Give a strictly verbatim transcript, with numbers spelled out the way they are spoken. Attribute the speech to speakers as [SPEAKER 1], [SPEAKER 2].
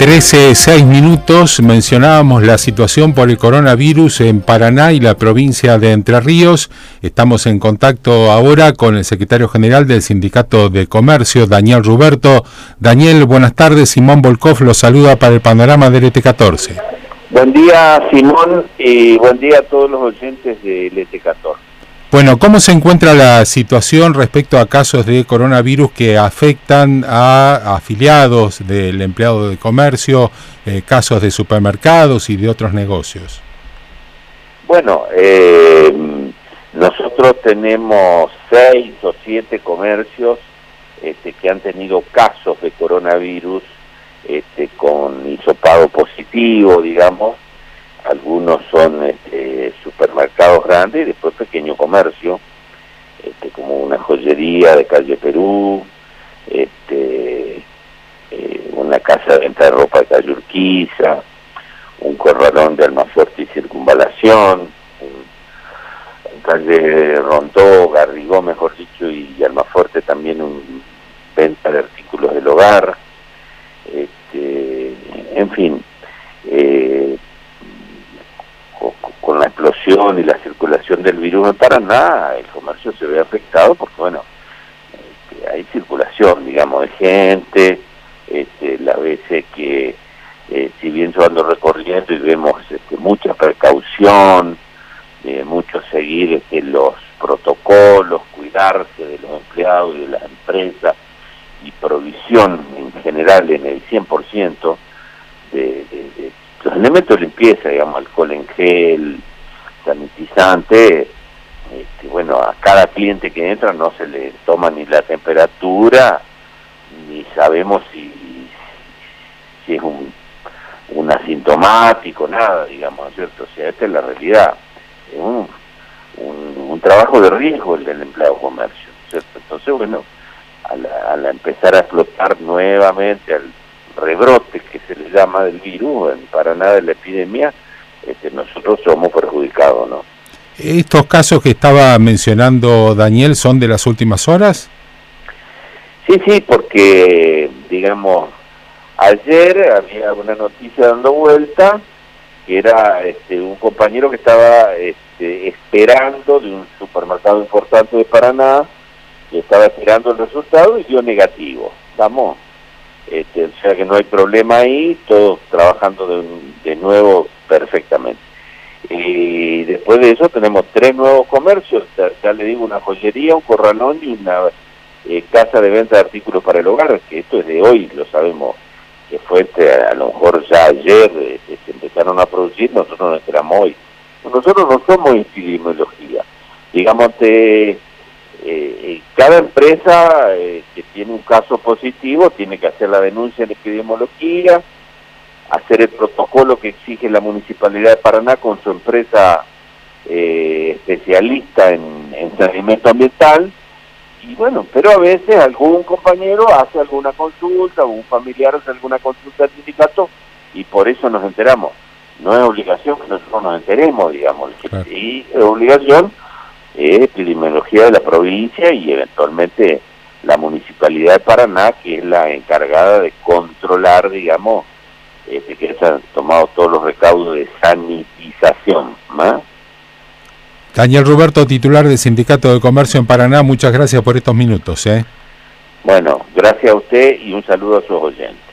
[SPEAKER 1] trece, seis minutos, mencionábamos la situación por el coronavirus en Paraná y la provincia de Entre Ríos. Estamos en contacto ahora con el secretario general del Sindicato de Comercio, Daniel Ruberto. Daniel, buenas tardes. Simón Volkov los saluda para el panorama del L T catorce.
[SPEAKER 2] Buen día, Simón, y buen día a todos los oyentes del L T catorce.
[SPEAKER 1] Bueno, ¿cómo se encuentra la situación respecto a casos de coronavirus que afectan a afiliados del empleado de comercio, eh, casos de supermercados y de otros negocios?
[SPEAKER 2] Bueno, eh, nosotros tenemos seis o siete comercios este, que han tenido casos de coronavirus este, con hisopado positivo, digamos. Algunos son este, supermercados grandes y después pequeño comercio, este, como una joyería de calle Perú, este, eh, una casa de venta de ropa de calle Urquiza, un corralón de Almafuerte y Circunvalación, en calle Rondó, Garrigó, mejor dicho, y Almafuerte también un venta de artículos del hogar, este, en fin. Eh, con la explosión y la circulación del virus en Paraná, el comercio se ve afectado porque, bueno, este, hay circulación, digamos, de gente, este, las veces que, eh, si bien yo ando recorriendo y vemos este, mucha precaución, eh, mucho seguir este, los protocolos, cuidarse de los empleados y de las empresas, y provisión en general en el cien por ciento de, de, de los elementos de limpieza, digamos, alcohol en gel, sanitizante, este, bueno, a cada cliente que entra no se le toma ni la temperatura, ni sabemos si, si es un, un asintomático, nada, digamos, ¿cierto? O sea, esta es la realidad. Es un, un, un trabajo de riesgo el del empleado de comercio, ¿cierto? Entonces, bueno, al, al empezar a explotar nuevamente, al rebrote que se le llama del virus en Paraná de la epidemia, este, nosotros somos perjudicados, ¿no?
[SPEAKER 1] ¿Estos casos que estaba mencionando Daniel son de las últimas horas?
[SPEAKER 2] Sí, sí, porque, digamos, ayer había una noticia dando vuelta, que era este, un compañero que estaba este, esperando de un supermercado importante de Paraná, que estaba esperando el resultado y dio negativo, ¿estamos? Este, o sea que no hay problema ahí, todos trabajando de, de nuevo perfectamente. Y después de eso tenemos tres nuevos comercios, ya, ya le digo, una joyería, un corralón y una eh, casa de venta de artículos para el hogar, que esto es de hoy, lo sabemos, que fue este, a lo mejor ya ayer este, se empezaron a producir, nosotros nos enteramos hoy. Nosotros no somos epidemiología, digamos, te... Eh, cada empresa eh, que tiene un caso positivo tiene que hacer la denuncia en epidemiología, hacer el protocolo que exige la Municipalidad de Paraná con su empresa eh, especialista en, en saneamiento ambiental, y bueno, pero a veces algún compañero hace alguna consulta, o un familiar hace alguna consulta al sindicato, y por eso nos enteramos. No es obligación que nosotros nos enteremos, digamos, claro. Y es obligación es epidemiología de la provincia y eventualmente la Municipalidad de Paraná, que es la encargada de controlar, digamos, este, que se han tomado todos los recaudos de sanitización, ¿no?
[SPEAKER 1] Daniel Ruberto, titular del Sindicato de Comercio en Paraná, muchas gracias por estos minutos, ¿eh?
[SPEAKER 2] Bueno, gracias a usted y un saludo a sus oyentes.